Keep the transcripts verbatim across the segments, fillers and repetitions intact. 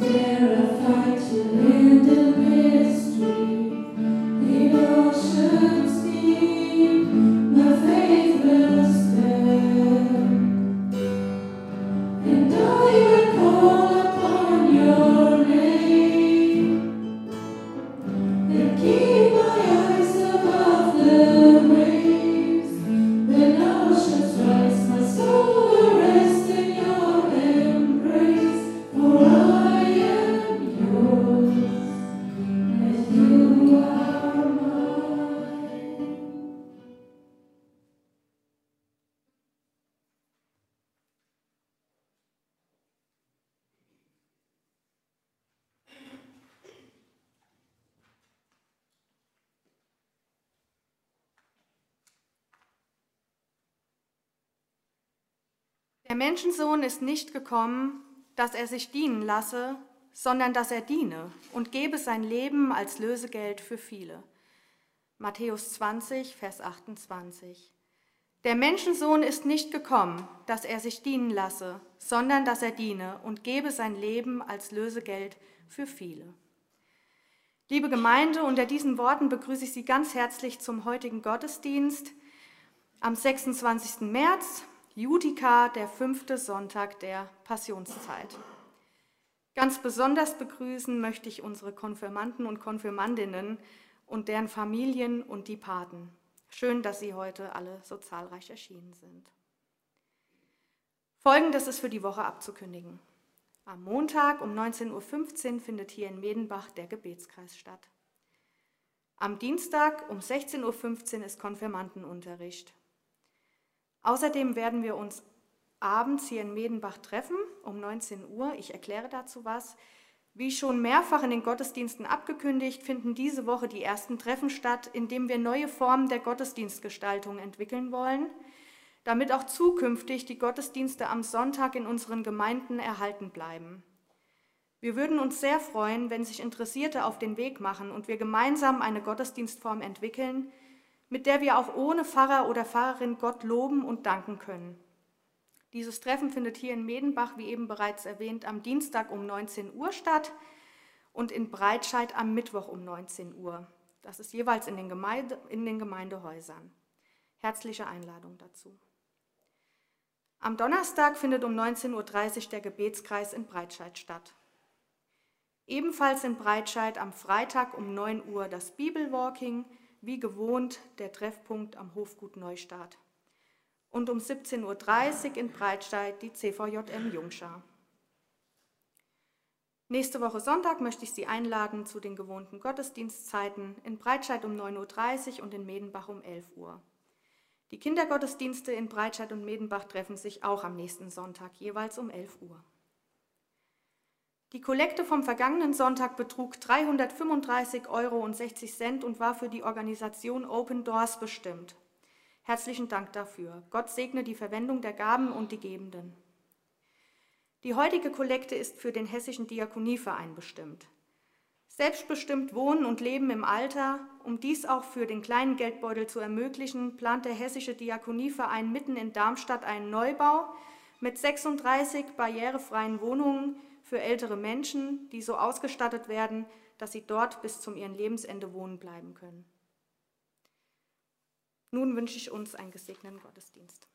Der Menschensohn ist nicht gekommen, dass er sich dienen lasse, sondern dass er diene und gebe sein Leben als Lösegeld für viele. Matthäus zwanzig, Vers achtundzwanzig. Der Menschensohn ist nicht gekommen, dass er sich dienen lasse, sondern dass er diene und gebe sein Leben als Lösegeld für viele. Liebe Gemeinde, unter diesen Worten begrüße ich Sie ganz herzlich zum heutigen Gottesdienst am sechsundzwanzigsten März, Judica, der fünfte Sonntag der Passionszeit. Ganz besonders begrüßen möchte ich unsere Konfirmanden und Konfirmandinnen und deren Familien und die Paten. Schön, dass Sie heute alle so zahlreich erschienen sind. Folgendes ist für die Woche abzukündigen. Am Montag um neunzehn Uhr fünfzehn findet hier in Medenbach der Gebetskreis statt. Am Dienstag um sechzehn Uhr fünfzehn ist Konfirmandenunterricht. Außerdem werden wir uns abends hier in Medenbach treffen, um neunzehn Uhr. Ich erkläre dazu was. Wie schon mehrfach in den Gottesdiensten abgekündigt, finden diese Woche die ersten Treffen statt, in denen wir neue Formen der Gottesdienstgestaltung entwickeln wollen, damit auch zukünftig die Gottesdienste am Sonntag in unseren Gemeinden erhalten bleiben. Wir würden uns sehr freuen, wenn sich Interessierte auf den Weg machen und wir gemeinsam eine Gottesdienstform entwickeln, mit der wir auch ohne Pfarrer oder Pfarrerin Gott loben und danken können. Dieses Treffen findet hier in Medenbach, wie eben bereits erwähnt, am Dienstag um neunzehn Uhr statt und in Breitscheid am Mittwoch um neunzehn Uhr. Das ist jeweils in den, Gemeinde, in den Gemeindehäusern. Herzliche Einladung dazu. Am Donnerstag findet um neunzehn Uhr dreißig der Gebetskreis in Breitscheid statt. Ebenfalls in Breitscheid am Freitag um neun Uhr das Bibelwalking, wie gewohnt der Treffpunkt am Hofgut Neustadt. Und um siebzehn Uhr dreißig in Breitscheid die C V J M Jungschar. Nächste Woche Sonntag möchte ich Sie einladen zu den gewohnten Gottesdienstzeiten in Breitscheid um neun Uhr dreißig und in Medenbach um elf Uhr. Die Kindergottesdienste in Breitscheid und Medenbach treffen sich auch am nächsten Sonntag, jeweils um elf Uhr. Die Kollekte vom vergangenen Sonntag betrug dreihundertfünfunddreißig Euro und sechzig Cent und war für die Organisation Open Doors bestimmt. Herzlichen Dank dafür. Gott segne die Verwendung der Gaben und die Gebenden. Die heutige Kollekte ist für den Hessischen Diakonieverein bestimmt. Selbstbestimmt wohnen und leben im Alter, um dies auch für den kleinen Geldbeutel zu ermöglichen, plant der Hessische Diakonieverein mitten in Darmstadt einen Neubau mit sechsunddreißig barrierefreien Wohnungen für ältere Menschen, die so ausgestattet werden, dass sie dort bis zum ihrem Lebensende wohnen bleiben können. Nun wünsche ich uns einen gesegneten Gottesdienst.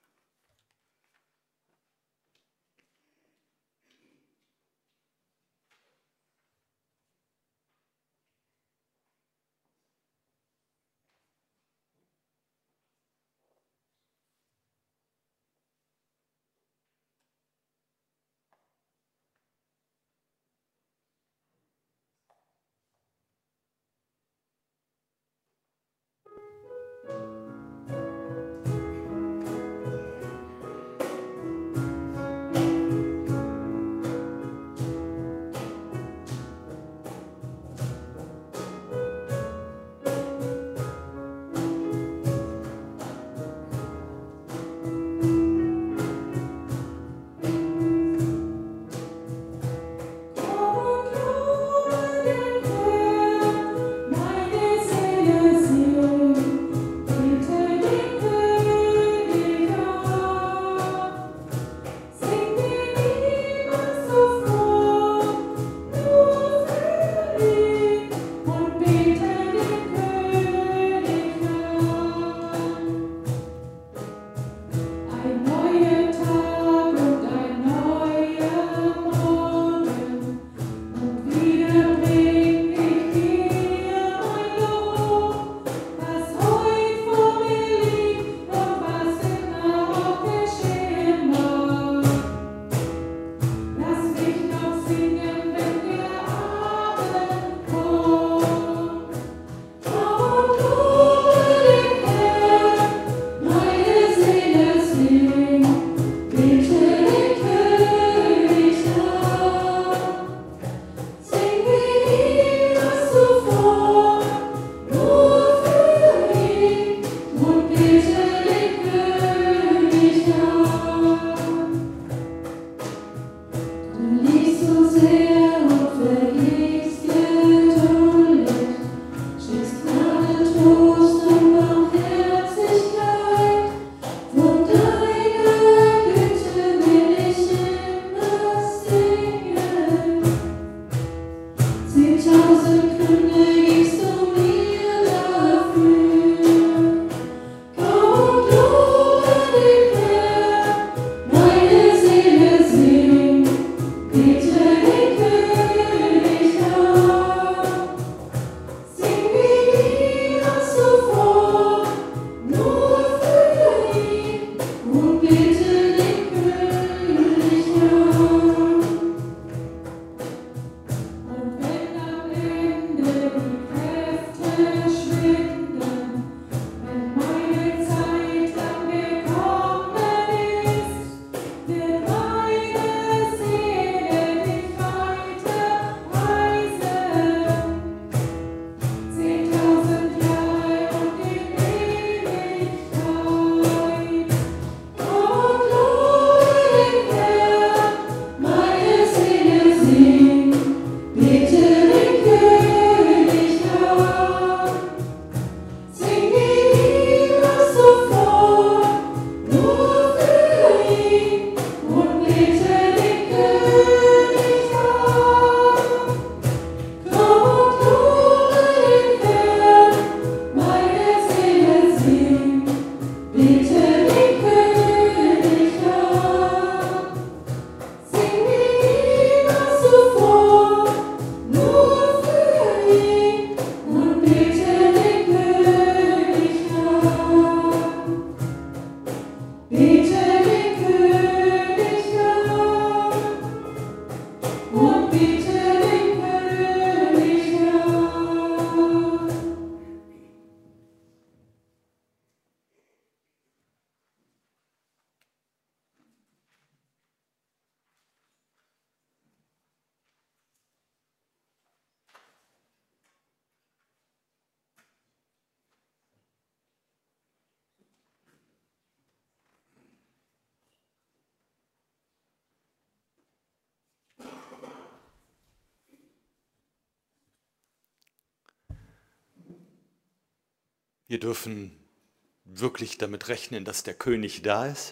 Wir dürfen wirklich damit rechnen, dass der König da ist.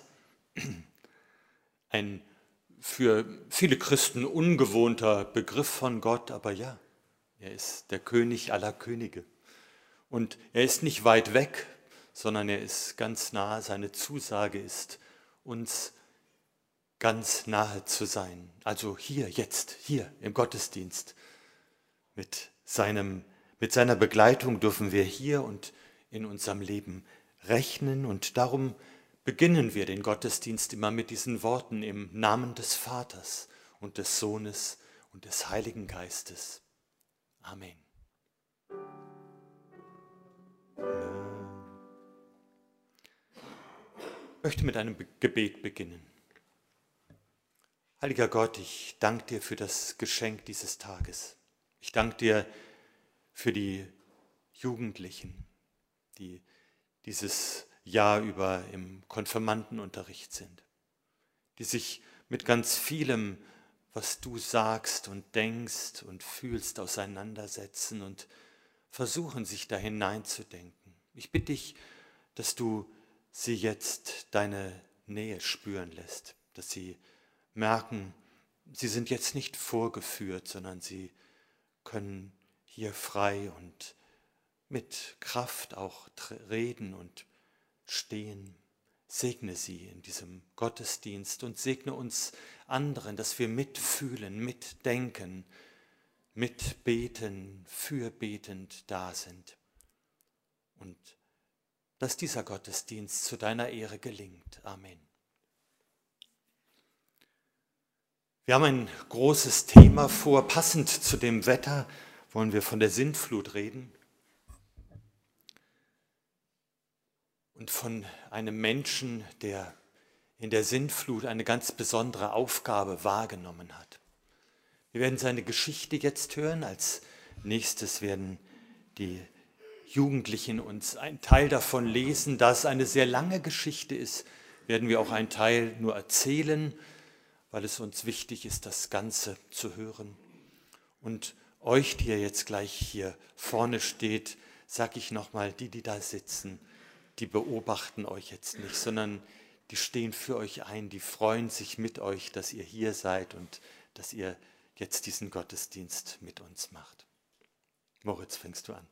Ein für viele Christen ungewohnter Begriff von Gott, aber ja, er ist der König aller Könige. Und er ist nicht weit weg, sondern er ist ganz nah. Seine Zusage ist, uns ganz nahe zu sein. Also hier, jetzt, hier im Gottesdienst. Mit seinem, mit seiner Begleitung dürfen wir hier und in unserem Leben rechnen. Und darum beginnen wir den Gottesdienst immer mit diesen Worten im Namen des Vaters und des Sohnes und des Heiligen Geistes. Amen. Ich möchte mit einem Gebet beginnen. Heiliger Gott, ich danke dir für das Geschenk dieses Tages. Ich danke dir für die Jugendlichen, die dieses Jahr über im Konfirmandenunterricht sind, die sich mit ganz vielem, was du sagst und denkst und fühlst, auseinandersetzen und versuchen, sich da hineinzudenken. Ich bitte dich, dass du sie jetzt deine Nähe spüren lässt, dass sie merken, sie sind jetzt nicht vorgeführt, sondern sie können hier frei und mit Kraft auch reden und stehen. Segne sie in diesem Gottesdienst und segne uns anderen, dass wir mitfühlen, mitdenken, mitbeten, fürbetend da sind. Und dass dieser Gottesdienst zu deiner Ehre gelingt. Amen. Wir haben ein großes Thema vor. Passend zu dem Wetter wollen wir von der Sintflut reden und von einem Menschen, der in der Sintflut eine ganz besondere Aufgabe wahrgenommen hat. Wir werden seine Geschichte jetzt hören. Als nächstes werden die Jugendlichen uns einen Teil davon lesen. Da es eine sehr lange Geschichte ist, werden wir auch einen Teil nur erzählen, weil es uns wichtig ist, das Ganze zu hören. Und euch, die ihr jetzt gleich hier vorne steht, sage ich nochmal, die, die da sitzen, die beobachten euch jetzt nicht, sondern die stehen für euch ein, die freuen sich mit euch, dass ihr hier seid und dass ihr jetzt diesen Gottesdienst mit uns macht. Moritz, fängst du an.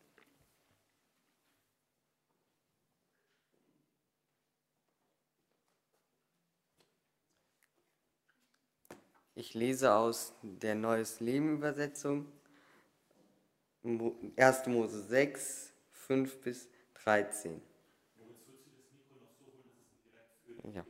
Ich lese aus der Neues Leben Übersetzung, erster Mose sechs, fünf bis dreizehn. Ja.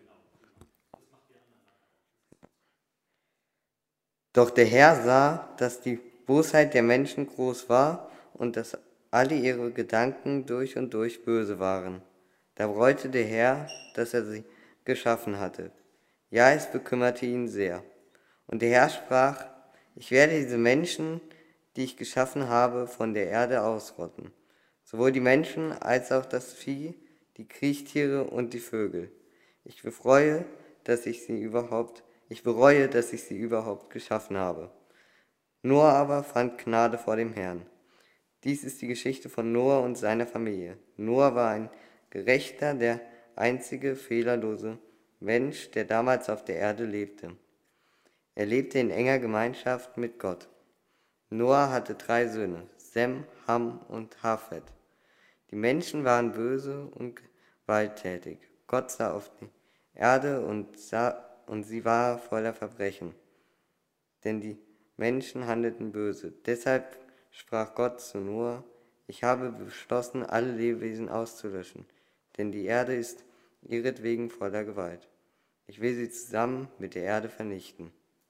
Doch der Herr sah, dass die Bosheit der Menschen groß war und dass alle ihre Gedanken durch und durch böse waren. Da bereute der Herr, dass er sie geschaffen hatte. Ja, es bekümmerte ihn sehr. Und der Herr sprach, ich werde diese Menschen, die ich geschaffen habe, von der Erde ausrotten. Sowohl die Menschen als auch das Vieh, die Kriechtiere und die Vögel. Ich bereue, dass ich sie überhaupt, ich bereue, dass ich sie überhaupt geschaffen habe. Noah aber fand Gnade vor dem Herrn. Dies ist die Geschichte von Noah und seiner Familie. Noah war ein Gerechter, der einzige fehlerlose Mensch, der damals auf der Erde lebte. Er lebte in enger Gemeinschaft mit Gott. Noah hatte drei Söhne, Sem, Ham und Hafet. Die Menschen waren böse und gewalttätig. Gott sah auf die Erde und, sah, und sie war voller Verbrechen, denn die Menschen handelten böse. Deshalb sprach Gott zu Noah, ich habe beschlossen, alle Lebewesen auszulöschen, denn die Erde ist ihretwegen voller Gewalt. Ich will sie zusammen mit der Erde vernichten.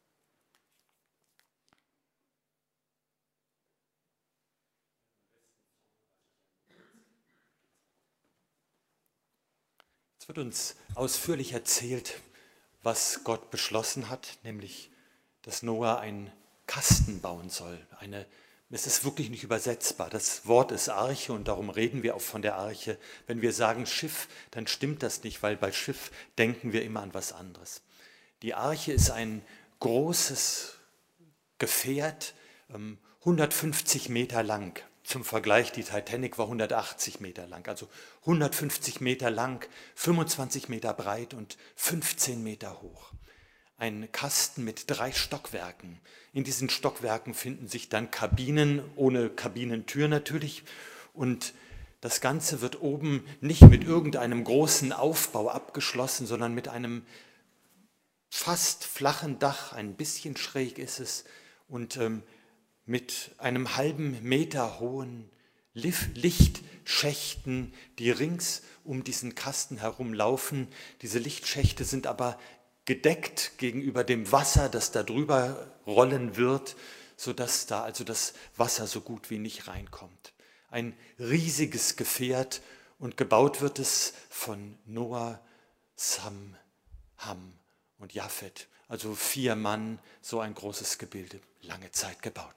Es wird uns ausführlich erzählt, was Gott beschlossen hat, nämlich, dass Noah einen Kasten bauen soll. Eine, es ist wirklich nicht übersetzbar. Das Wort ist Arche und darum reden wir auch von der Arche. Wenn wir sagen Schiff, dann stimmt das nicht, weil bei Schiff denken wir immer an was anderes. Die Arche ist ein großes Gefährt, hundertfünfzig Meter lang. Zum Vergleich, die Titanic war hundertachtzig Meter lang, also hundertfünfzig Meter lang, fünfundzwanzig Meter breit und fünfzehn Meter hoch. Ein Kasten mit drei Stockwerken. In diesen Stockwerken finden sich dann Kabinen, ohne Kabinentür natürlich. Und das Ganze wird oben nicht mit irgendeinem großen Aufbau abgeschlossen, sondern mit einem fast flachen Dach, ein bisschen schräg ist es, und ähm, mit einem halben Meter hohen Lichtschächten, die rings um diesen Kasten herumlaufen. Diese Lichtschächte sind aber gedeckt gegenüber dem Wasser, das da drüber rollen wird, sodass da also das Wasser so gut wie nicht reinkommt. Ein riesiges Gefährt und gebaut wird es von Noah, Sam, Ham und Japhet. Also vier Mann, so ein großes Gebilde, lange Zeit gebaut.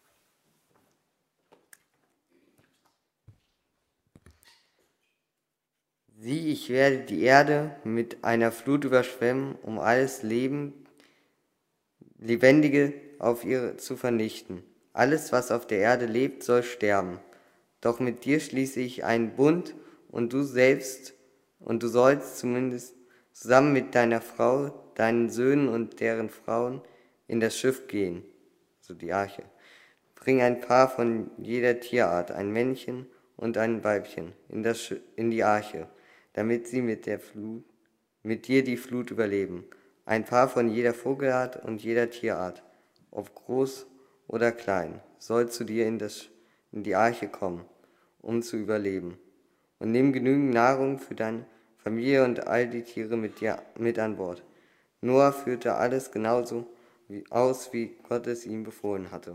Sieh, ich werde die Erde mit einer Flut überschwemmen, um alles Leben, Lebendige auf ihr zu vernichten. Alles, was auf der Erde lebt, soll sterben. Doch mit dir schließe ich einen Bund und du selbst, und du sollst zumindest zusammen mit deiner Frau, deinen Söhnen und deren Frauen in das Schiff gehen, so die Arche. Bring ein Paar von jeder Tierart, ein Männchen und ein Weibchen, in, das Sch- in die Arche, damit sie mit, der Flut, mit dir die Flut überleben. Ein Paar von jeder Vogelart und jeder Tierart, ob groß oder klein, soll zu dir in, das, in die Arche kommen, um zu überleben. Und nimm genügend Nahrung für deine Familie und all die Tiere mit dir mit an Bord. Noah führte alles genauso wie, aus, wie Gott es ihm befohlen hatte.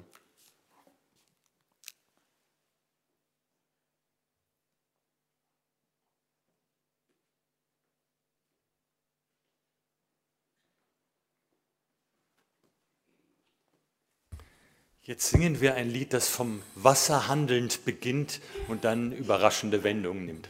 Jetzt singen wir ein Lied, das vom Wasser handelnd beginnt und dann überraschende Wendungen nimmt.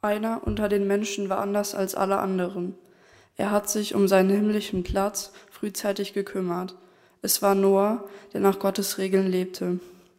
Einer unter den Menschen war anders als alle anderen. Er hat sich um seinen himmlischen Platz frühzeitig gekümmert. Es war Noah, der nach Gottes Regeln lebte.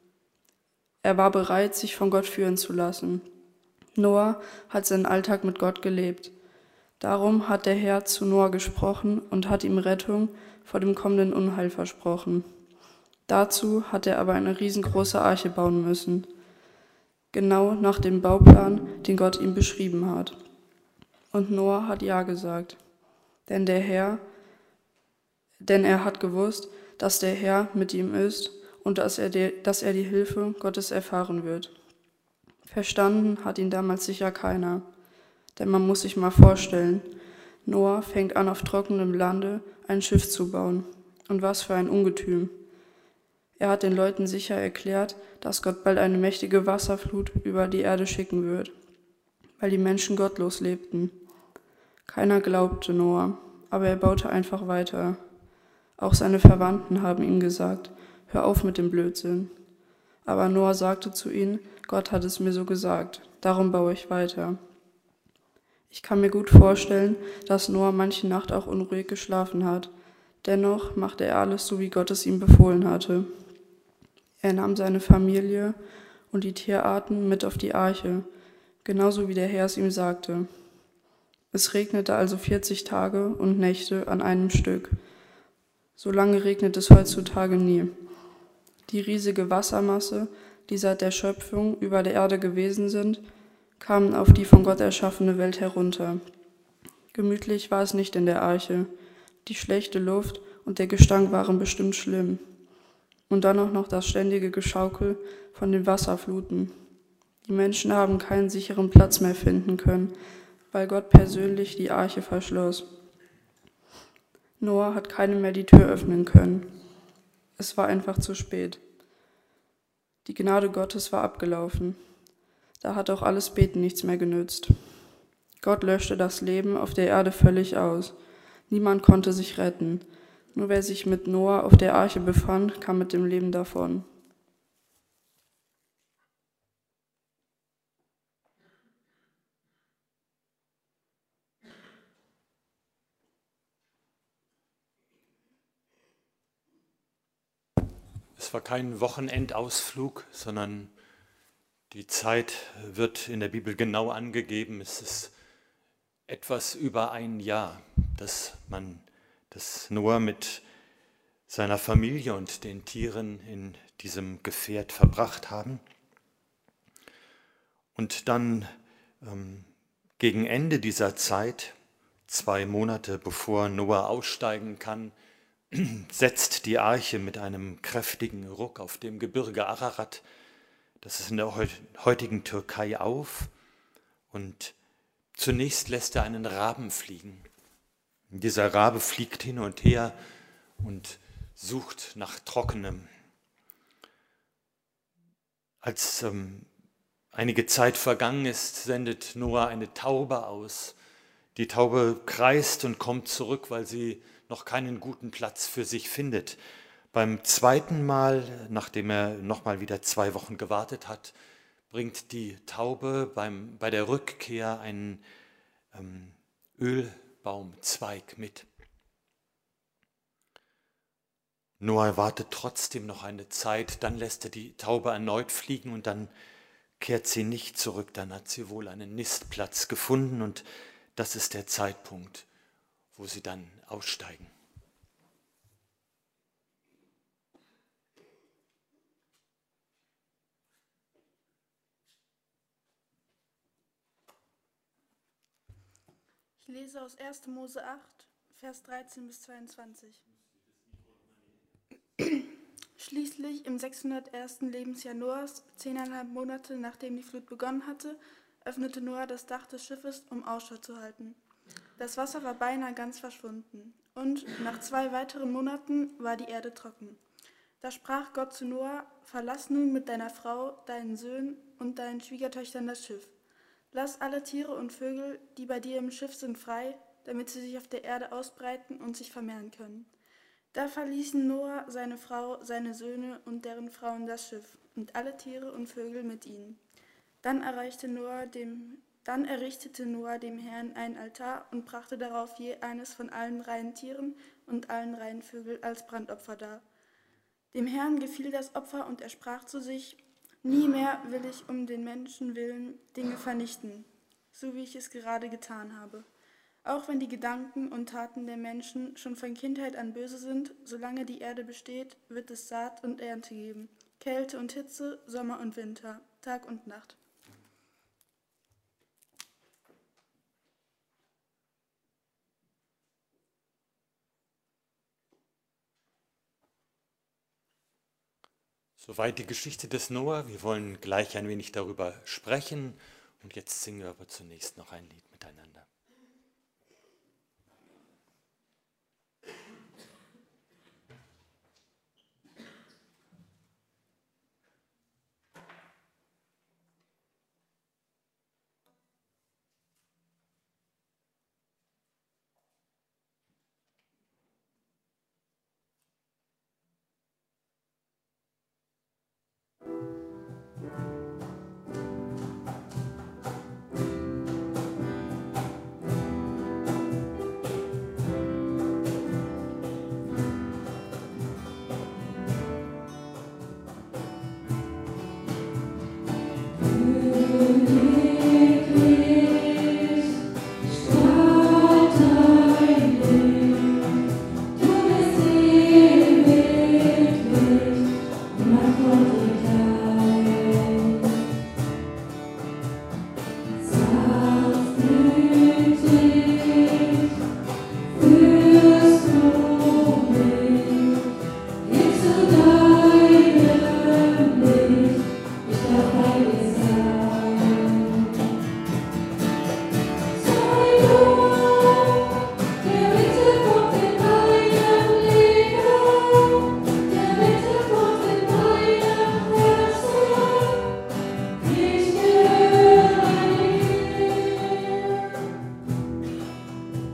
Er war bereit, sich von Gott führen zu lassen. Noah hat seinen Alltag mit Gott gelebt. Darum hat der Herr zu Noah gesprochen und hat ihm Rettung vor dem kommenden Unheil versprochen. Dazu hat er aber eine riesengroße Arche bauen müssen, genau nach dem Bauplan, den Gott ihm beschrieben hat. Und Noah hat ja gesagt, denn der Herr, denn er hat gewusst, dass der Herr mit ihm ist und dass er, die, dass er die Hilfe Gottes erfahren wird. Verstanden hat ihn damals sicher keiner, denn man muss sich mal vorstellen, Noah fängt an, auf trockenem Lande ein Schiff zu bauen. Und was für ein Ungetüm. Er hat den Leuten sicher erklärt, dass Gott bald eine mächtige Wasserflut über die Erde schicken wird, weil die Menschen gottlos lebten. Keiner glaubte Noah, aber er baute einfach weiter. Auch seine Verwandten haben ihm gesagt, hör auf mit dem Blödsinn. Aber Noah sagte zu ihnen, Gott hat es mir so gesagt, darum baue ich weiter. Ich kann mir gut vorstellen, dass Noah manche Nacht auch unruhig geschlafen hat. Dennoch machte er alles so, wie Gott es ihm befohlen hatte. Er nahm seine Familie und die Tierarten mit auf die Arche, genauso wie der Herr es ihm sagte. Es regnete also vierzig Tage und Nächte an einem Stück. So lange regnet es heutzutage nie. Die riesige Wassermasse, die seit der Schöpfung über der Erde gewesen sind, kamen auf die von Gott erschaffene Welt herunter. Gemütlich war es nicht in der Arche. Die schlechte Luft und der Gestank waren bestimmt schlimm. Und dann auch noch das ständige Geschaukel von den Wasserfluten. Die Menschen haben keinen sicheren Platz mehr finden können, weil Gott persönlich die Arche verschloss. Noah hat keinem mehr die Tür öffnen können. Es war einfach zu spät. Die Gnade Gottes war abgelaufen. Da hat auch alles Beten nichts mehr genützt. Gott löschte das Leben auf der Erde völlig aus. Niemand konnte sich retten. Nur wer sich mit Noah auf der Arche befand, kam mit dem Leben davon. Es war kein Wochenendausflug, sondern die Zeit wird in der Bibel genau angegeben. Es ist etwas über ein Jahr, dass man, dass Noah mit seiner Familie und den Tieren in diesem Gefährt verbracht haben. Und dann ähm, gegen Ende dieser Zeit, zwei Monate bevor Noah aussteigen kann, setzt die Arche mit einem kräftigen Ruck auf dem Gebirge Ararat, das ist in der heutigen Türkei, auf, und zunächst lässt er einen Raben fliegen. Dieser Rabe fliegt hin und her und sucht nach Trockenem. Als ähm, einige Zeit vergangen ist, sendet Noah eine Taube aus. Die Taube kreist und kommt zurück, weil sie noch keinen guten Platz für sich findet. Beim zweiten Mal, nachdem er nochmal wieder zwei Wochen gewartet hat, bringt die Taube beim, bei der Rückkehr einen ähm, Ölbaumzweig mit. Noah wartet trotzdem noch eine Zeit, dann lässt er die Taube erneut fliegen und dann kehrt sie nicht zurück. Dann hat sie wohl einen Nistplatz gefunden und das ist der Zeitpunkt, wo sie dann aussteigen. Ich lese aus erster Mose acht, Vers dreizehn bis zweiundzwanzig. Schließlich im sechshundertersten Lebensjahr Noahs, zehneinhalb Monate nachdem die Flut begonnen hatte, öffnete Noah das Dach des Schiffes, um Ausschau zu halten. Das Wasser war beinahe ganz verschwunden, und nach zwei weiteren Monaten war die Erde trocken. Da sprach Gott zu Noah: Verlass nun mit deiner Frau, deinen Söhnen und deinen Schwiegertöchtern das Schiff. Lass alle Tiere und Vögel, die bei dir im Schiff sind, frei, damit sie sich auf der Erde ausbreiten und sich vermehren können. Da verließen Noah, seine Frau, seine Söhne und deren Frauen das Schiff und alle Tiere und Vögel mit ihnen. Dann erreichte Noah dem Dann errichtete Noah dem Herrn einen Altar und brachte darauf je eines von allen reinen Tieren und allen reinen Vögeln als Brandopfer dar. Dem Herrn gefiel das Opfer und er sprach zu sich: Nie mehr will ich um den Menschen willen Dinge vernichten, so wie ich es gerade getan habe. Auch wenn die Gedanken und Taten der Menschen schon von Kindheit an böse sind, solange die Erde besteht, wird es Saat und Ernte geben, Kälte und Hitze, Sommer und Winter, Tag und Nacht. Soweit die Geschichte des Noah. Wir wollen gleich ein wenig darüber sprechen und jetzt singen wir aber zunächst noch ein Lied miteinander.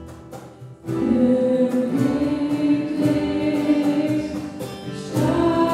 Stop.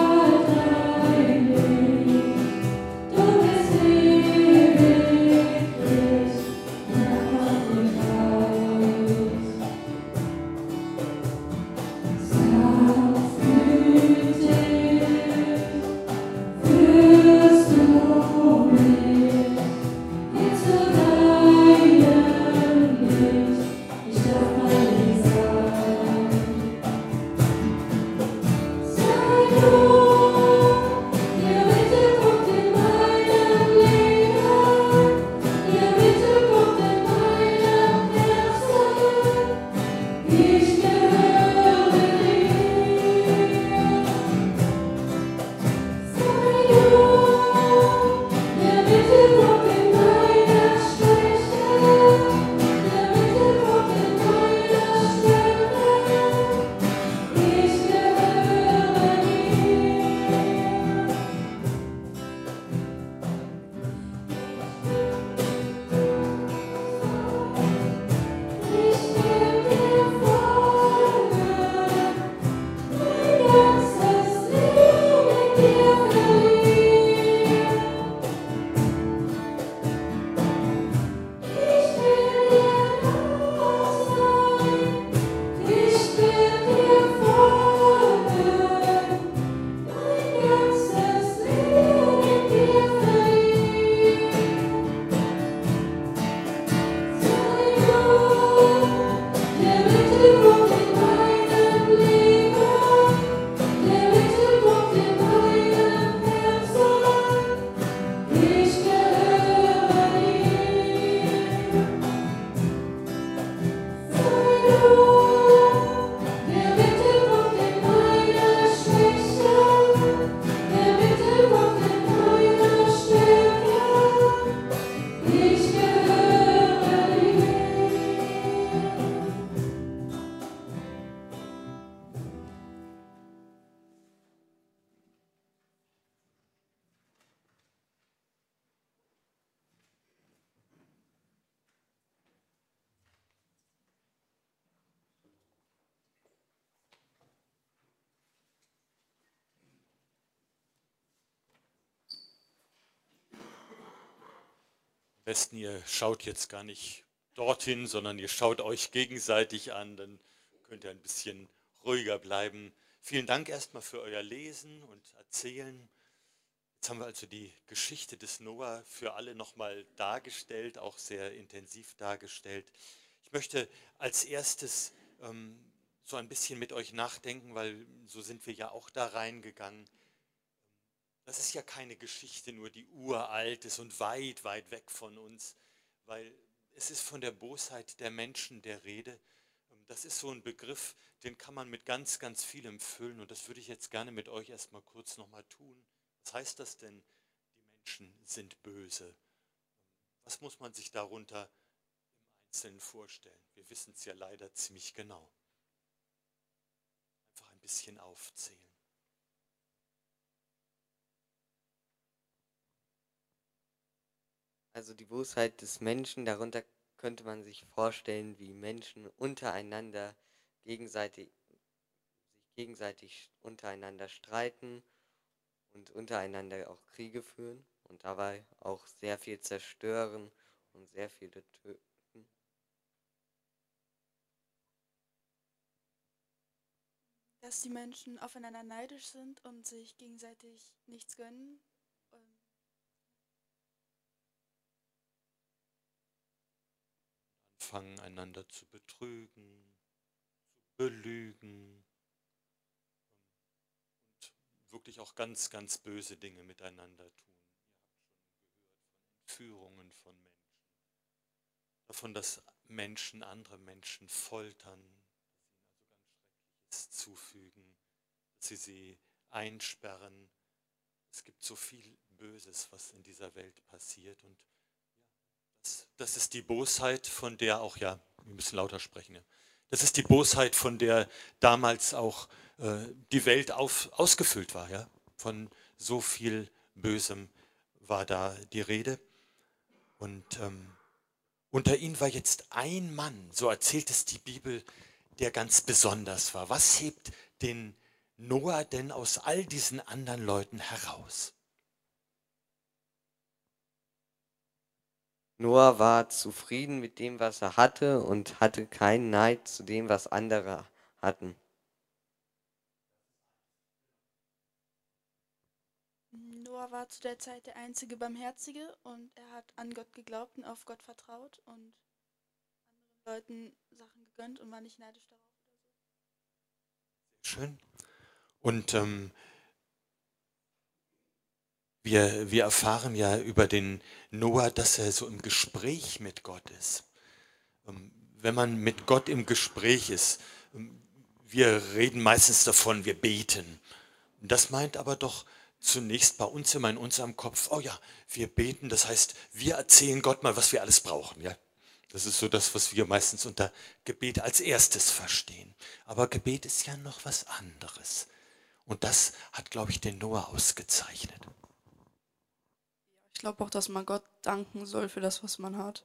besten ihr schaut jetzt gar nicht dorthin, sondern ihr schaut euch gegenseitig an, dann könnt ihr ein bisschen ruhiger bleiben. Vielen Dank erstmal für euer Lesen und Erzählen. Jetzt haben wir also die Geschichte des Noah für alle nochmal dargestellt, auch sehr intensiv dargestellt. Ich möchte als erstes ähm, so ein bisschen mit euch nachdenken, weil so sind wir ja auch da reingegangen. Das ist ja keine Geschichte nur, die uralt ist und weit, weit weg von uns, weil es ist von der Bosheit der Menschen der Rede. Das ist so ein Begriff, den kann man mit ganz, ganz vielem füllen und das würde ich jetzt gerne mit euch erstmal kurz nochmal tun. Was heißt das denn, die Menschen sind böse? Was muss man sich darunter im Einzelnen vorstellen? Wir wissen es ja leider ziemlich genau. Einfach ein bisschen aufzählen. Also die Bosheit des Menschen, darunter könnte man sich vorstellen, wie Menschen untereinander gegenseitig, sich gegenseitig untereinander streiten und untereinander auch Kriege führen und dabei auch sehr viel zerstören und sehr viele töten. Dass die Menschen aufeinander neidisch sind und sich gegenseitig nichts gönnen. Ähm, Anfangen einander zu betrügen, zu belügen und wirklich auch ganz, ganz böse Dinge miteinander tun. Ihr habt schon gehört von Entführungen von Menschen, davon, dass Menschen andere Menschen foltern, dass sie ihnen also ganz Schreckliches zufügen, dass sie sie einsperren. Es gibt so viel Böses, was in dieser Welt passiert und das, das ist die Bosheit, von der auch, ja, wir müssen lauter sprechen, ja. Das ist die Bosheit, von der damals auch äh, die Welt auf, ausgefüllt war, ja. Von so viel Bösem war da die Rede. Und ähm, unter ihnen war jetzt ein Mann, so erzählt es die Bibel, der ganz besonders war. Was hebt den Noah denn aus all diesen anderen Leuten heraus? Noah war zufrieden mit dem, was er hatte und hatte keinen Neid zu dem, was andere hatten. Noah war zu der Zeit der einzige Barmherzige und er hat an Gott geglaubt und auf Gott vertraut und anderen Leuten Sachen gegönnt und war nicht neidisch darauf. Schön. Und ähm, wir, wir erfahren ja über den Noah, dass er so im Gespräch mit Gott ist. Ähm, wenn man mit Gott im Gespräch ist, ähm, wir reden meistens davon, wir beten. Das meint aber doch zunächst bei uns immer in unserem Kopf, oh ja, wir beten, das heißt, wir erzählen Gott mal, was wir alles brauchen. Ja? Das ist so das, was wir meistens unter Gebet als erstes verstehen. Aber Gebet ist ja noch was anderes. Und das hat, glaube ich, den Noah ausgezeichnet. Ich glaube auch, dass man Gott danken soll für das, was man hat.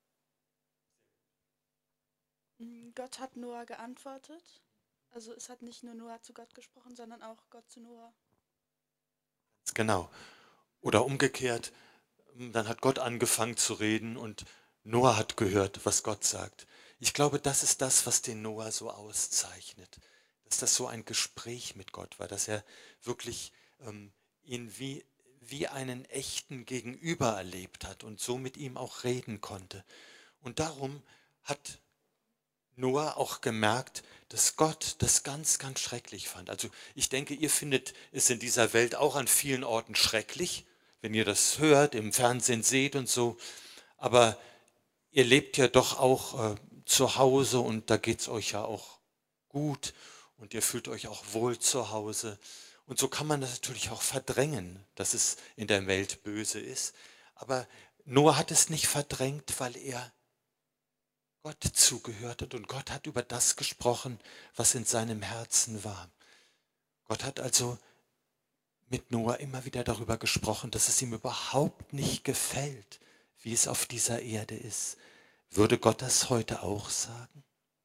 Gott hat Noah geantwortet. Also es hat nicht nur Noah zu Gott gesprochen, sondern auch Gott zu Noah. Genau. Oder umgekehrt, dann hat Gott angefangen zu reden und Noah hat gehört, was Gott sagt. Ich glaube, das ist das, was den Noah so auszeichnet. Dass das so ein Gespräch mit Gott war, dass er wirklich ähm, ihn wie, wie einen echten Gegenüber erlebt hat und so mit ihm auch reden konnte. Und darum hat Noah auch gemerkt, dass Gott das ganz, ganz schrecklich fand. Also ich denke, ihr findet es in dieser Welt auch an vielen Orten schrecklich, wenn ihr das hört, im Fernsehen seht und so. Aber ihr lebt ja doch auch äh, zu Hause und da geht es euch ja auch gut und ihr fühlt euch auch wohl zu Hause. Und so kann man das natürlich auch verdrängen, dass es in der Welt böse ist. Aber Noah hat es nicht verdrängt, weil er Gott zugehört hat und Gott hat über das gesprochen, was in seinem Herzen war. Gott hat also mit Noah immer wieder darüber gesprochen, dass es ihm überhaupt nicht gefällt, wie es auf dieser Erde ist. Würde Gott das heute auch sagen?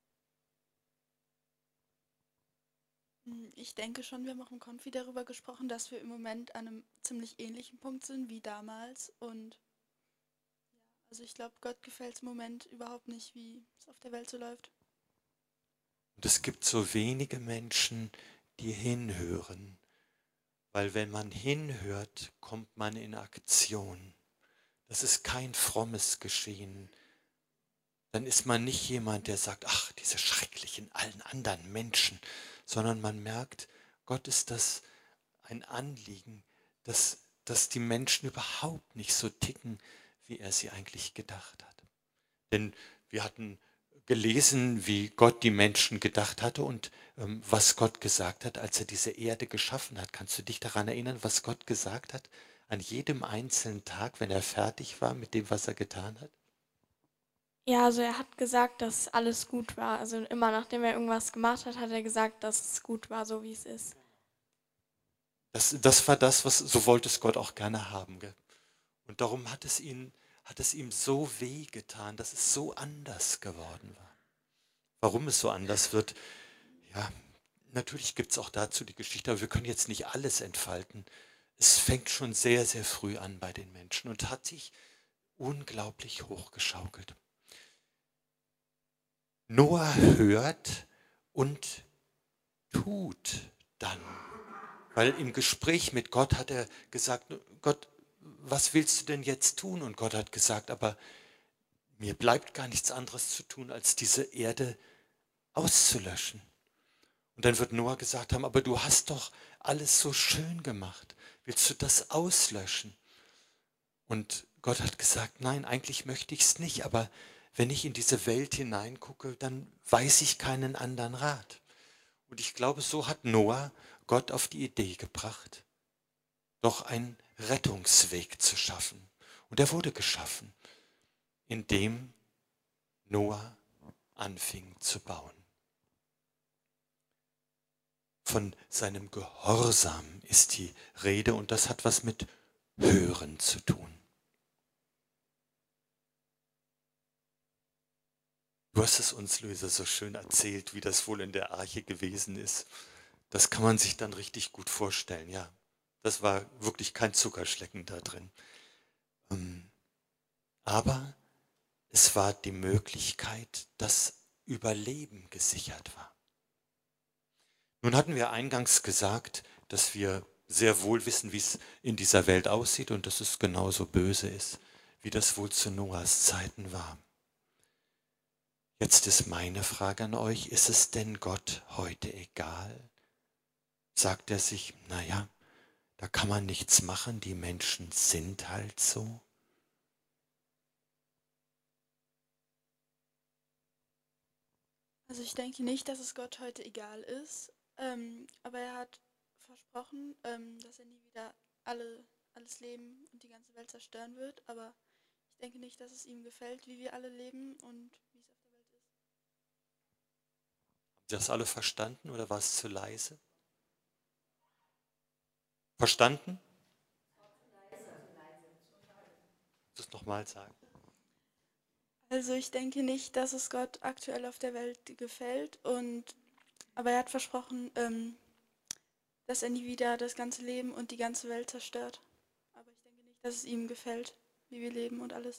Ich denke schon, wir haben auch im Konfi darüber gesprochen, dass wir im Moment an einem ziemlich ähnlichen Punkt sind wie damals. Und ja, Also ich glaube, Gott gefällt es im Moment überhaupt nicht, wie es auf der Welt so läuft. Und es gibt so wenige Menschen, die hinhören, weil wenn man hinhört, kommt man in Aktion. Das ist kein frommes Geschehen. Dann ist man nicht jemand, der sagt, ach, diese schrecklichen allen anderen Menschen, sondern man merkt, Gott ist das ein Anliegen, dass, dass die Menschen überhaupt nicht so ticken, wie er sie eigentlich gedacht hat. Denn wir hatten gelesen, wie Gott die Menschen gedacht hatte und ähm, was Gott gesagt hat, als er diese Erde geschaffen hat. Kannst du dich daran erinnern, was Gott gesagt hat? An jedem einzelnen Tag, wenn er fertig war mit dem, was er getan hat? Ja, also er hat gesagt, dass alles gut war. Also immer nachdem er irgendwas gemacht hat, hat er gesagt, dass es gut war, so wie es ist. Das, das war das, was so wollte es Gott auch gerne haben. Gell? Und darum hat es, ihn, hat es ihm so wehgetan, dass es so anders geworden war. Warum es so anders wird, ja, natürlich gibt es auch dazu die Geschichte, aber wir können jetzt nicht alles entfalten. Es fängt schon sehr, sehr früh an bei den Menschen und hat sich unglaublich hochgeschaukelt. Noah hört und tut dann. Weil im Gespräch mit Gott hat er gesagt, Gott, was willst du denn jetzt tun? Und Gott hat gesagt, aber mir bleibt gar nichts anderes zu tun, als diese Erde auszulöschen. Und dann wird Noah gesagt haben, aber du hast doch alles so schön gemacht. Willst du das auslöschen? Und Gott hat gesagt, nein, eigentlich möchte ich es nicht, aber wenn ich in diese Welt hineingucke, dann weiß ich keinen anderen Rat. Und ich glaube, so hat Noah Gott auf die Idee gebracht, doch einen Rettungsweg zu schaffen. Und er wurde geschaffen, indem Noah anfing zu bauen. Von seinem Gehorsam ist die Rede und das hat was mit Hören zu tun. Du hast es uns, Luisa, so schön erzählt, wie das wohl in der Arche gewesen ist. Das kann man sich dann richtig gut vorstellen, ja. Das war wirklich kein Zuckerschlecken da drin. Aber es war die Möglichkeit, dass Überleben gesichert war. Nun hatten wir eingangs gesagt, dass wir sehr wohl wissen, wie es in dieser Welt aussieht und dass es genauso böse ist, wie das wohl zu Noahs Zeiten war. Jetzt ist meine Frage an euch, ist es denn Gott heute egal? Sagt er sich, naja, da kann man nichts machen, die Menschen sind halt so? Also ich denke nicht, dass es Gott heute egal ist, ähm, aber er hat versprochen, ähm, dass er nie wieder alle, alles Leben und die ganze Welt zerstören wird, aber ich denke nicht, dass es ihm gefällt, wie wir alle leben und wie es auf der Welt ist. Habt ihr das alle verstanden oder war es zu leise? Verstanden? Kannst du es nochmal sagen? Also ich denke nicht, dass es Gott aktuell auf der Welt gefällt, und aber er hat versprochen, ähm, dass er nie wieder das ganze Leben und die ganze Welt zerstört. Aber ich denke nicht, dass es ihm gefällt, wie wir leben und alles.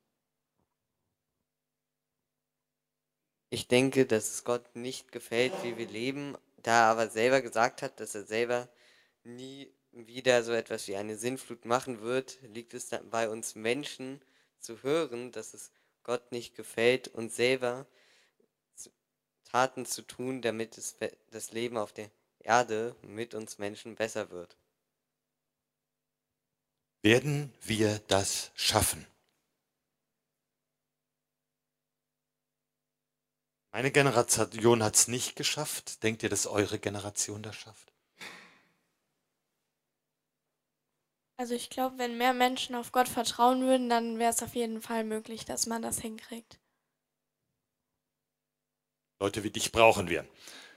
Ich denke, dass es Gott nicht gefällt, wie wir leben, da er aber selber gesagt hat, dass er selber nie wieder so etwas wie eine Sintflut machen wird, liegt es dann bei uns Menschen zu hören, dass es Gott nicht gefällt und selber Taten zu tun, damit es das Leben auf der Erde mit uns Menschen besser wird. Werden wir das schaffen? Meine Generation hat es nicht geschafft. Denkt ihr, dass eure Generation das schafft? Also ich glaube, wenn mehr Menschen auf Gott vertrauen würden, dann wäre es auf jeden Fall möglich, dass man das hinkriegt. Leute wie dich brauchen wir.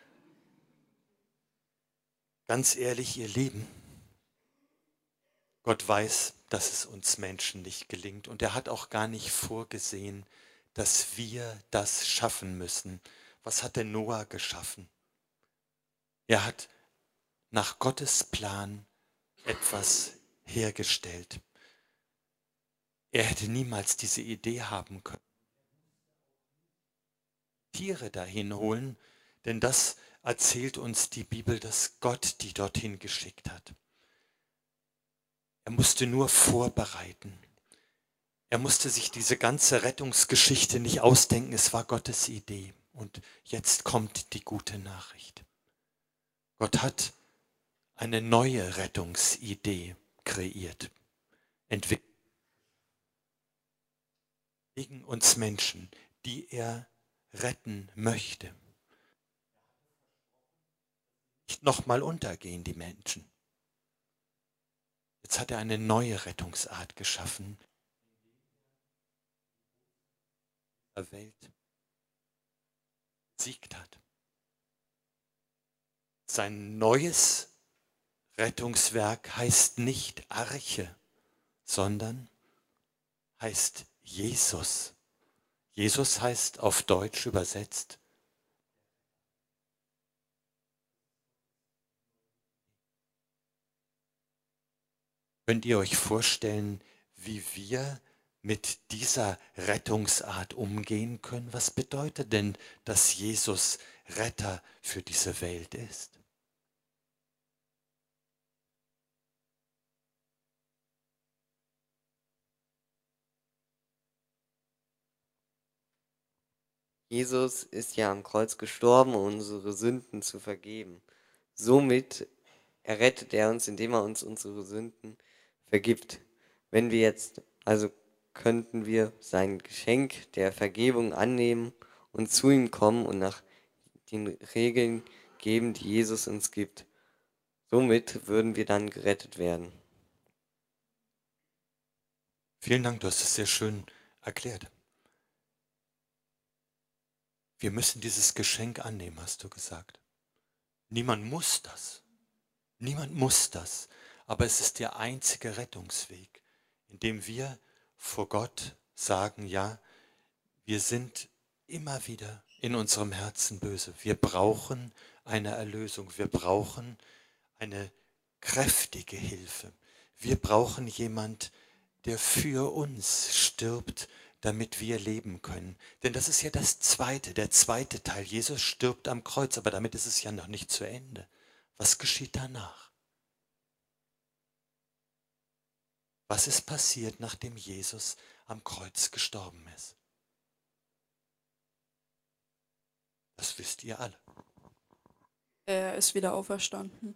Ganz ehrlich, ihr Lieben, Gott weiß, dass es uns Menschen nicht gelingt und er hat auch gar nicht vorgesehen, dass wir das schaffen müssen. Was hat denn Noah geschaffen? Er hat nach Gottes Plan etwas hergestellt. Er hätte niemals diese Idee haben können. Tiere dahin holen, denn das erzählt uns die Bibel, dass Gott die dorthin geschickt hat. Er musste nur vorbereiten. Er musste sich diese ganze Rettungsgeschichte nicht ausdenken, es war Gottes Idee. Und jetzt kommt die gute Nachricht. Gott hat eine neue Rettungsidee kreiert, entwickelt. Gegen uns Menschen, die er retten möchte. Nicht nochmal untergehen, die Menschen. Jetzt hat er eine neue Rettungsart geschaffen. Der Welt besiegt hat. Sein neues Rettungswerk heißt nicht Arche, sondern heißt Jesus. Jesus heißt auf Deutsch übersetzt Könnt ihr euch vorstellen, wie wir mit dieser Rettungsart umgehen können? Was bedeutet denn, dass Jesus Retter für diese Welt ist? Jesus ist ja am Kreuz gestorben, um unsere Sünden zu vergeben. Somit errettet er uns, indem er uns unsere Sünden vergibt. Wenn wir jetzt, also könnten wir sein Geschenk der Vergebung annehmen und zu ihm kommen und nach den Regeln geben, die Jesus uns gibt. Somit würden wir dann gerettet werden. Vielen Dank, du hast es sehr schön erklärt. Wir müssen dieses Geschenk annehmen, hast du gesagt. Niemand muss das. Niemand muss das. Aber es ist der einzige Rettungsweg, in dem wir vor Gott sagen, ja, wir sind immer wieder in unserem Herzen böse. Wir brauchen eine Erlösung. Wir brauchen eine kräftige Hilfe. Wir brauchen jemand, der für uns stirbt, damit wir leben können. Denn das ist ja das zweite, der zweite Teil. Jesus stirbt am Kreuz, aber damit ist es ja noch nicht zu Ende. Was geschieht danach? Was ist passiert, nachdem Jesus am Kreuz gestorben ist? Das wisst ihr alle. Er ist wieder auferstanden.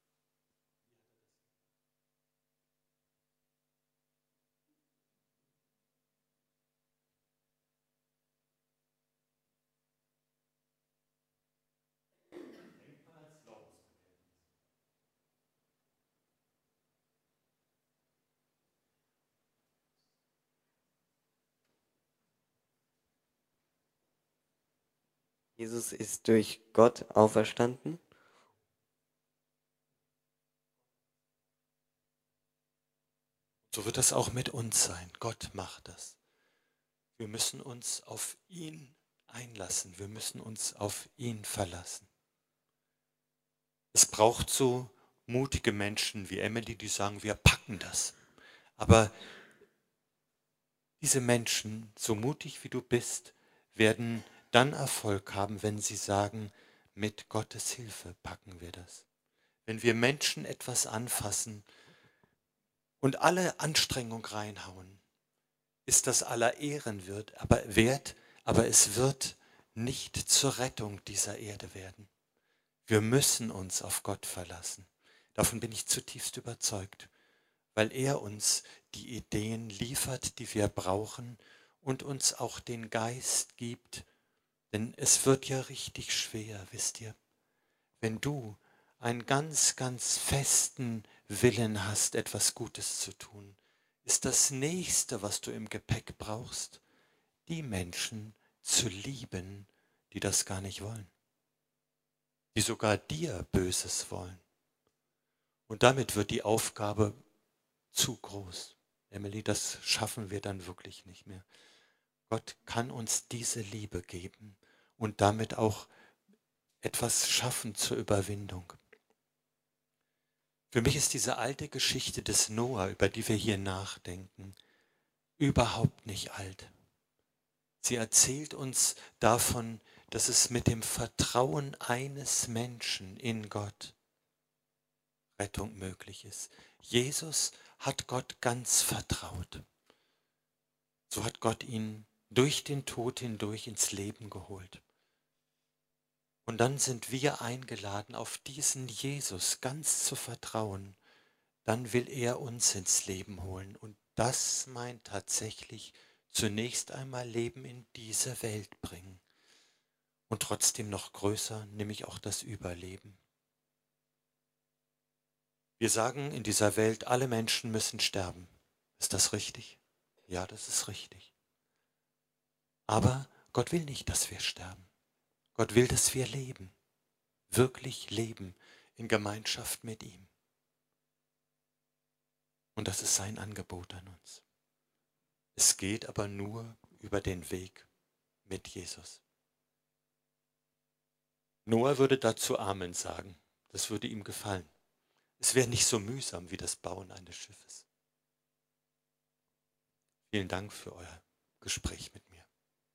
Jesus ist durch Gott auferstanden. So wird das auch mit uns sein. Gott macht das. Wir müssen uns auf ihn einlassen. Wir müssen uns auf ihn verlassen. Es braucht so mutige Menschen wie Emily, die sagen, wir packen das. Aber diese Menschen, so mutig wie du bist, werden dann Erfolg haben, wenn sie sagen, mit Gottes Hilfe packen wir das. Wenn wir Menschen etwas anfassen und alle Anstrengung reinhauen, ist das aller Ehren wert, aber wert, aber es wird nicht zur Rettung dieser Erde werden. Wir müssen uns auf Gott verlassen. Davon bin ich zutiefst überzeugt, weil er uns die Ideen liefert, die wir brauchen und uns auch den Geist gibt. Denn es wird ja richtig schwer, wisst ihr, wenn du einen ganz, ganz festen Willen hast, etwas Gutes zu tun, ist das Nächste, was du im Gepäck brauchst, die Menschen zu lieben, die das gar nicht wollen, die sogar dir Böses wollen. Und damit wird die Aufgabe zu groß. Emily, das schaffen wir dann wirklich nicht mehr. Gott kann uns diese Liebe geben und damit auch etwas schaffen zur Überwindung. Für mich ist diese alte Geschichte des Noah, über die wir hier nachdenken, überhaupt nicht alt. Sie erzählt uns davon, dass es mit dem Vertrauen eines Menschen in Gott Rettung möglich ist. Jesus hat Gott ganz vertraut. So hat Gott ihn durch den Tod hindurch ins Leben geholt. Und dann sind wir eingeladen, auf diesen Jesus ganz zu vertrauen. Dann will er uns ins Leben holen. Und das meint tatsächlich zunächst einmal Leben in diese Welt bringen. Und trotzdem noch größer, nämlich auch das Überleben. Wir sagen in dieser Welt, alle Menschen müssen sterben. Ist das richtig? Ja, das ist richtig. Aber Gott will nicht, dass wir sterben. Gott will, dass wir leben. Wirklich leben in Gemeinschaft mit ihm. Und das ist sein Angebot an uns. Es geht aber nur über den Weg mit Jesus. Noah würde dazu Amen sagen. Das würde ihm gefallen. Es wäre nicht so mühsam wie das Bauen eines Schiffes. Vielen Dank für euer Gespräch mit mir.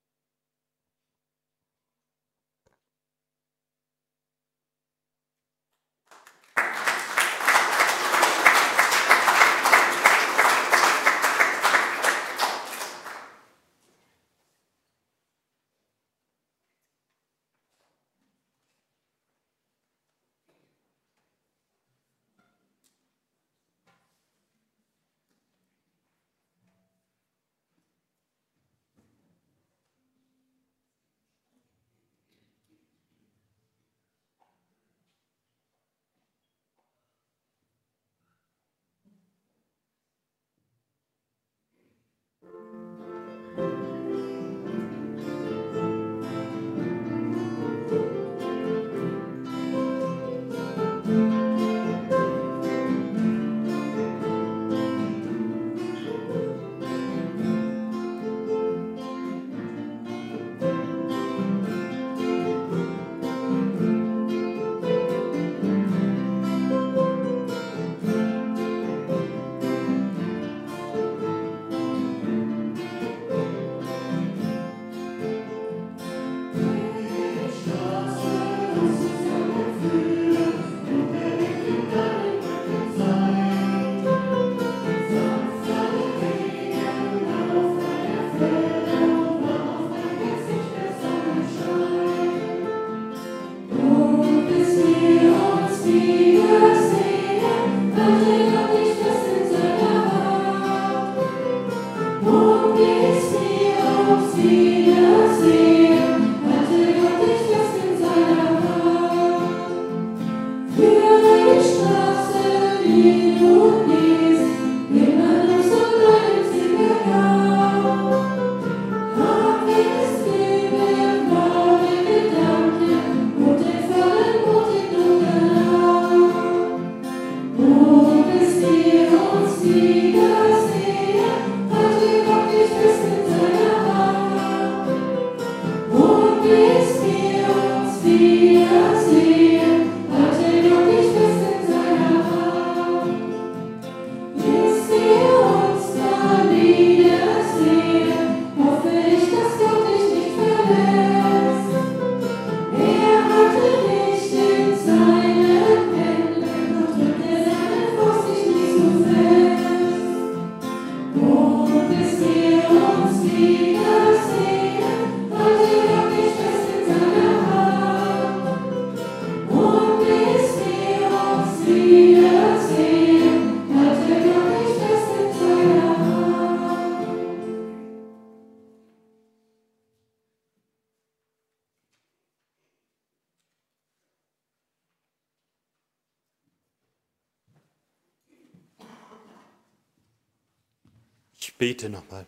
Ich bete nochmal.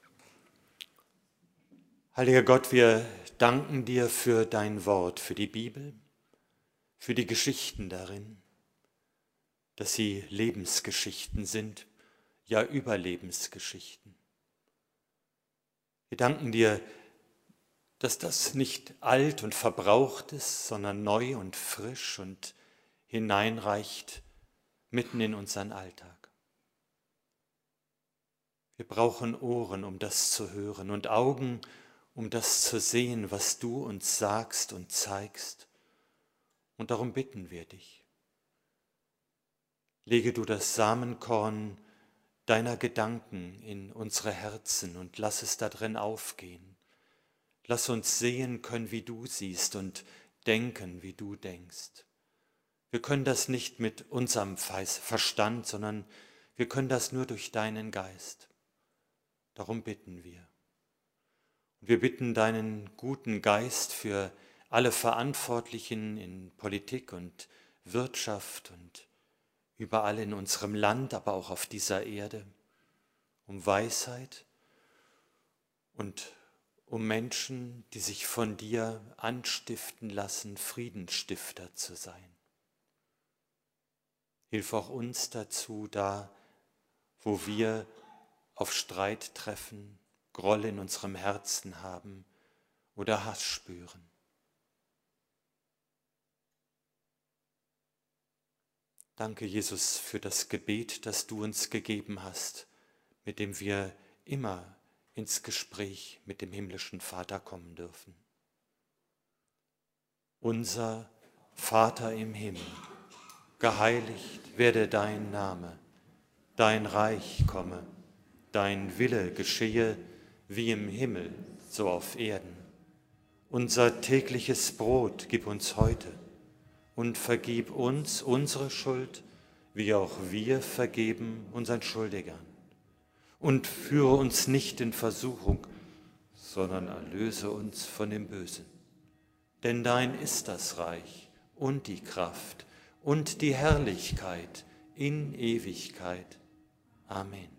Heiliger Gott, wir danken dir für dein Wort, für die Bibel, für die Geschichten darin, dass sie Lebensgeschichten sind, ja Überlebensgeschichten. Wir danken dir, dass das nicht alt und verbraucht ist, sondern neu und frisch und hineinreicht mitten in unseren Alltag. Wir brauchen Ohren, um das zu hören und Augen, um das zu sehen, was du uns sagst und zeigst. Und darum bitten wir dich. Lege du das Samenkorn deiner Gedanken in unsere Herzen und lass es darin aufgehen. Lass uns sehen können, wie du siehst und denken, wie du denkst. Wir können das nicht mit unserem Verstand, sondern wir können das nur durch deinen Geist. Darum bitten wir. Und wir bitten deinen guten Geist für alle Verantwortlichen in Politik und Wirtschaft und überall in unserem Land, aber auch auf dieser Erde, um Weisheit und um Menschen, die sich von dir anstiften lassen, Friedensstifter zu sein. Hilf auch uns dazu, da, wo wir auf Streit treffen, Groll in unserem Herzen haben oder Hass spüren. Danke, Jesus, für das Gebet, das du uns gegeben hast, mit dem wir immer ins Gespräch mit dem himmlischen Vater kommen dürfen. Unser Vater im Himmel, geheiligt werde dein Name, dein Reich komme, dein Wille geschehe, wie im Himmel, so auf Erden. Unser tägliches Brot gib uns heute und vergib uns unsere Schuld, wie auch wir vergeben unseren Schuldigern. Und führe uns nicht in Versuchung, sondern erlöse uns von dem Bösen. Denn dein ist das Reich und die Kraft und die Herrlichkeit in Ewigkeit. Amen.